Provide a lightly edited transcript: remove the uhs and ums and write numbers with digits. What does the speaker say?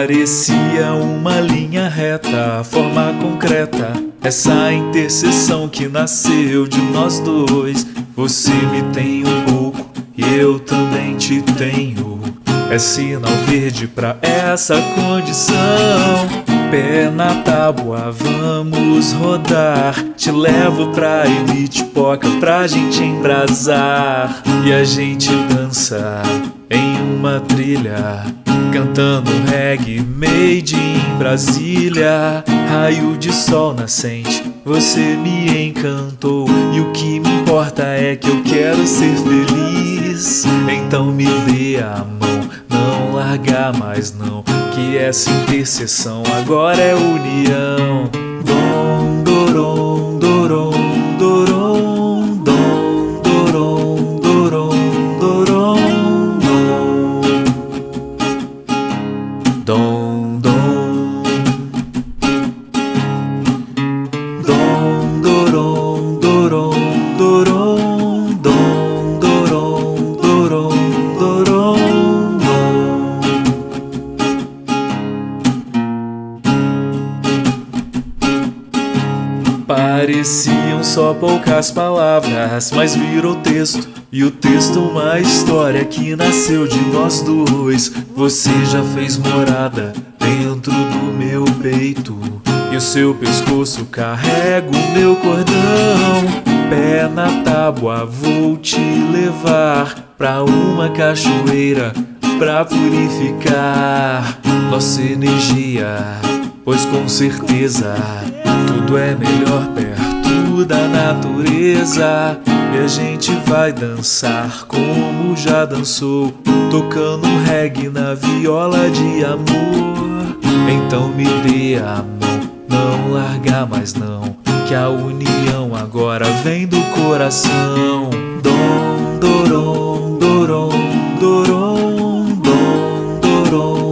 Parecia uma linha reta, forma concreta, essa interseção que nasceu de nós dois. Você me tem um pouco e eu também te tenho. É sinal verde pra essa condição. Pé na tábua, vamos rodar. Te levo pra elite poca pra gente embrasar. E a gente dança em uma trilha, cantando reggae made in Brasília. Raio de sol nascente, você me encantou. E o que me importa é que eu quero ser feliz. Então me dê a mão, não largar mais não, que essa interseção agora é união. Dom, dorom, dorom, dorom, dom, dorom, dorom, dorom, dom, dom, dom, dorom, dorom, dorom, dom, dorom, dorom, dorom. Pareciam só poucas palavras, mas virou texto. E o texto uma história que nasceu de nós dois. Você já fez morada dentro do meu peito, e o seu pescoço carrega o meu cordão. Pé na tábua, vou te levar pra uma cachoeira pra purificar nossa energia, pois com certeza tudo é melhor perto da natureza. E a gente vai dançar como já dançou, tocando reggae na viola de amor. Então me dê a mão, não largar mais não, que a união agora vem do coração. Dom, dorom, dorom, dorom, dom, dorom.